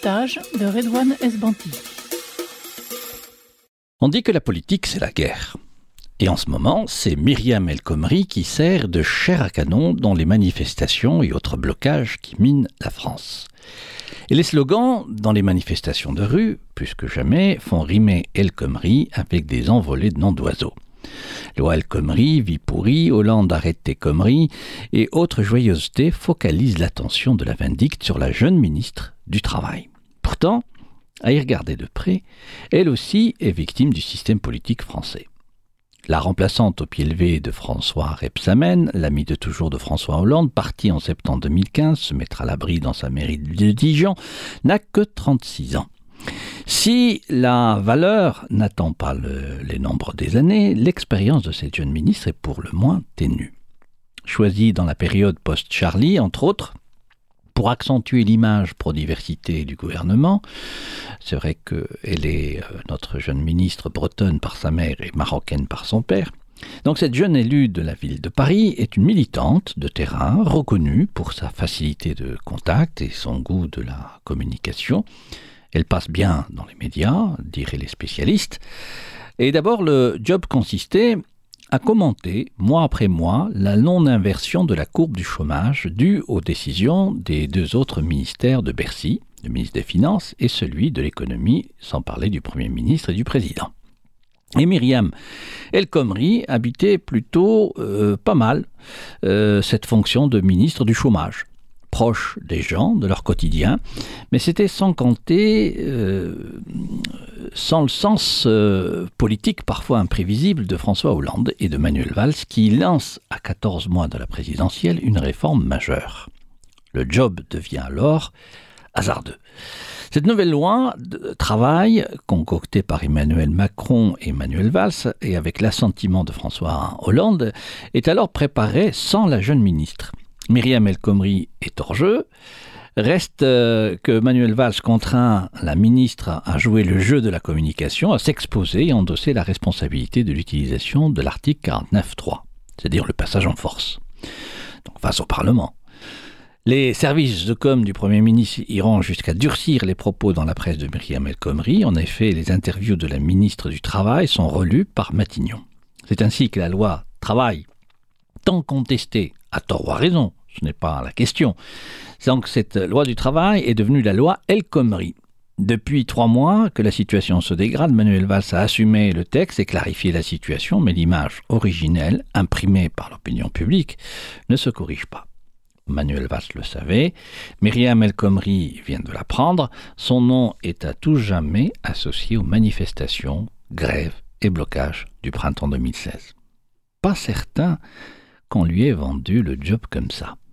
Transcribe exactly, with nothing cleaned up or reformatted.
reportage de Redouane Esbanti. On dit que la politique, c'est la guerre. Et en ce moment, c'est Myriam El Khomri qui sert de chair à canon dans les manifestations et autres blocages qui minent la France. Et les slogans dans les manifestations de rue, plus que jamais, font rimer El Khomri avec des envolées de noms d'oiseaux. Loi El Khomri, vie pourrie, Hollande arrête tes conneries et autres joyeusetés focalisent l'attention de la vindicte sur la jeune ministre du Travail. Pourtant, à y regarder de près, elle aussi est victime du système politique français. La remplaçante au pied levé de François Rebsamen, l'ami de toujours de François Hollande, parti en septembre deux mille quinze se mettre à l'abri dans sa mairie de Dijon, n'a que trente-six ans. Si la valeur n'attend pas le, les nombres des années, l'expérience de cette jeune ministre est pour le moins ténue. Choisie dans la période post-Charlie, entre autres, pour accentuer l'image pro-diversité du gouvernement, c'est vrai qu'elle est euh, notre jeune ministre bretonne par sa mère et marocaine par son père. Donc cette jeune élue de la ville de Paris est une militante de terrain reconnue pour sa facilité de contact et son goût de la communication. Elle passe bien dans les médias, diraient les spécialistes. Et d'abord, le job consistait à commenter, mois après mois, la non-inversion de la courbe du chômage due aux décisions des deux autres ministères de Bercy, le ministre des Finances et celui de l'économie, sans parler du Premier ministre et du Président. Et Myriam El Khomri habitait plutôt euh, pas mal euh, cette fonction de ministre du chômage, proche des gens, de leur quotidien, mais c'était sans compter, euh, sans le sens euh, politique parfois imprévisible de François Hollande et de Manuel Valls, qui lance à quatorze mois de la présidentielle une réforme majeure. Le job devient alors hasardeux. Cette nouvelle loi de travail, concoctée par Emmanuel Macron et Manuel Valls, et avec l'assentiment de François Hollande, est alors préparée sans la jeune ministre. Myriam El Khomri est hors jeu. Reste euh, que Manuel Valls contraint la ministre à jouer le jeu de la communication, à s'exposer et endosser la responsabilité de l'utilisation de l'article quarante-neuf trois, c'est-à-dire le passage en force, donc face au Parlement. Les services de com du Premier ministre iront jusqu'à durcir les propos dans la presse de Myriam El Khomri. En effet, les interviews de la ministre du Travail sont relues par Matignon. C'est ainsi que la loi Travail, tant contestée, à tort ou à raison, ce n'est pas la question. Donc cette loi du travail est devenue la loi El Khomri. Depuis trois mois que la situation se dégrade, Manuel Valls a assumé le texte et clarifié la situation, mais l'image originelle, imprimée par l'opinion publique, ne se corrige pas. Manuel Valls le savait, Myriam El Khomri vient de l'apprendre, son nom est à tout jamais associé aux manifestations, grèves et blocages du printemps deux mille seize. Pas certain qu'on lui ait vendu le job comme ça.